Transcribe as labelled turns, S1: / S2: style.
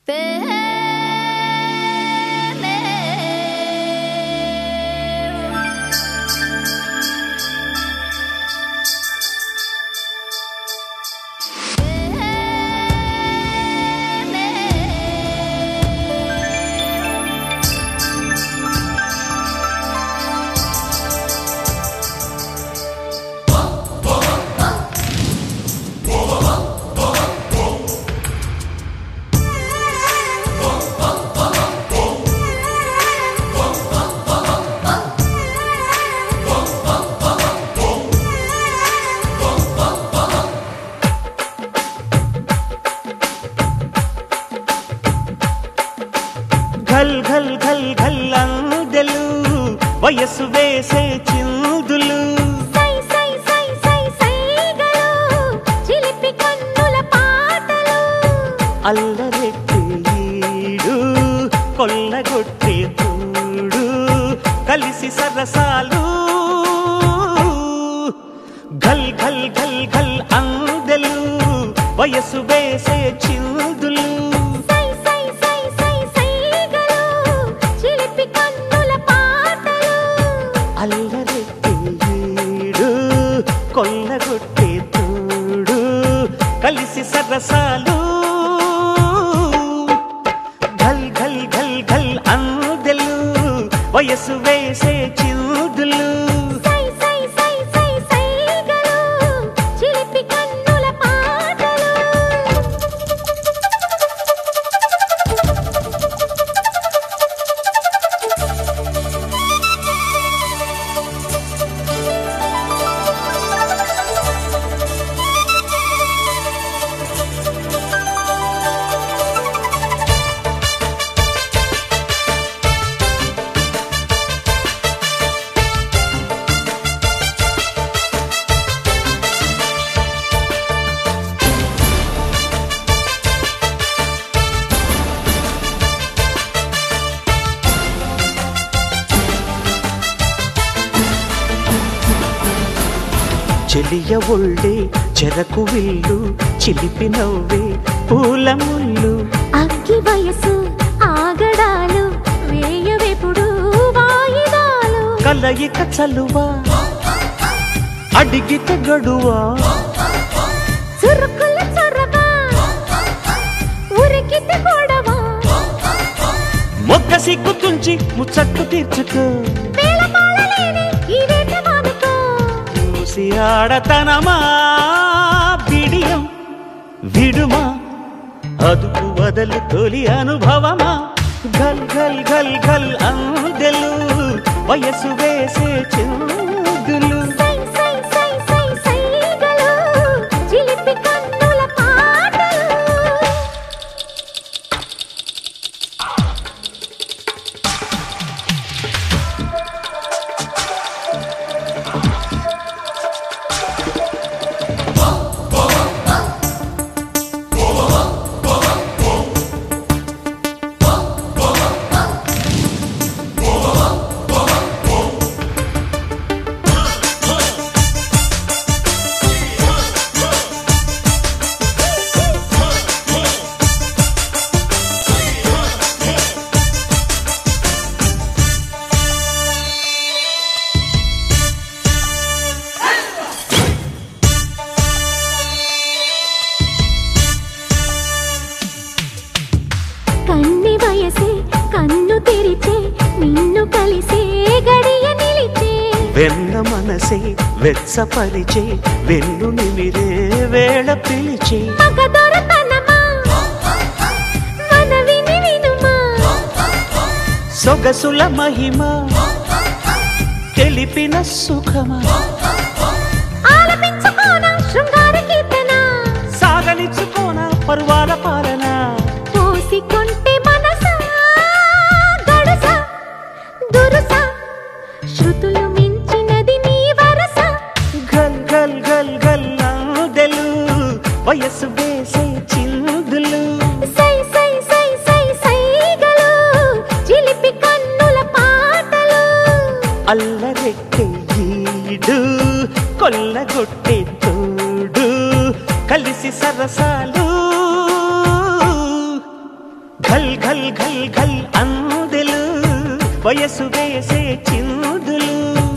S1: ఘల్ ఘల్ ఘల్ ఘల్ అందెలు వయసు వేసే చిందులు
S2: సై సై సై సై సైగలు చిలిపి కన్నుల పాటలు
S1: అల్లరెట్టే ఈడు కొల్లగొట్టే తోడు కలిసి సరసాలు ఘల్ ఘల్ ఘల్ ఘల్ అందెలు వయసు వేసే చిందులు కొల్లగొట్టే తోడు కలిసి సరసాలు ఘల్ ఘల్ ఘల్ ఘల్ అందెలు వయసు వేసే చిందులు చెలియ ఒళ్ళే చెరకు విల్లు చిలిపి నవ్వే పూల ముళ్ళు
S2: అగ్గి వయసు ఆగడాలు వేయవెప్పుడు వాయిదాలు
S1: కలయిక చలువా అడిగితే గడువా
S2: చురుకుల చొరవా ఉరికితే గొడవా
S1: మొగ్గ సిగ్గు తుంచి ముచ్చట్టు తీర్చుకో ఆడతనమా బిడియం విడుమా అదుపు వదలు తొలి అనుభవమా ఘల్ ఘల్ ఘల్ ఘల్ అందెలు వయసు వేసే చిందులు
S2: కన్ని వయసే కన్ను తెరిచే నిన్ను కలిసే గడియ నిలిచే
S1: వెన్న మనసే వెచ్చపరిచే వెన్ను నిమిరే వేళ పిలిచే
S2: మగదొరతనమా మనవిని వినుమా
S1: సొగసుల మహిమ తెలిపిన సుఖమా
S2: ఆలపించుకోనా శృంగార కీర్తన
S1: సాగనిచ్చుకోనా పరువాల పాలన
S2: పోసికొంటే మనసా గడస దురుస శృతులు మించినది నీ వరస
S1: ఘల్ ఘల్ ఘల్ ఘల్ అందెలు వయసు వేసే చిందులు
S2: సై సై సై సై సైగలు చిలిపి కన్నుల పాటలు
S1: అల్లరెట్టే ఈడు కొల్లగొట్టే తోడు కలిసి సరసాలు ఘల్ ఘల్ ఘల్ అందెలు వయసు వేసే చిందులు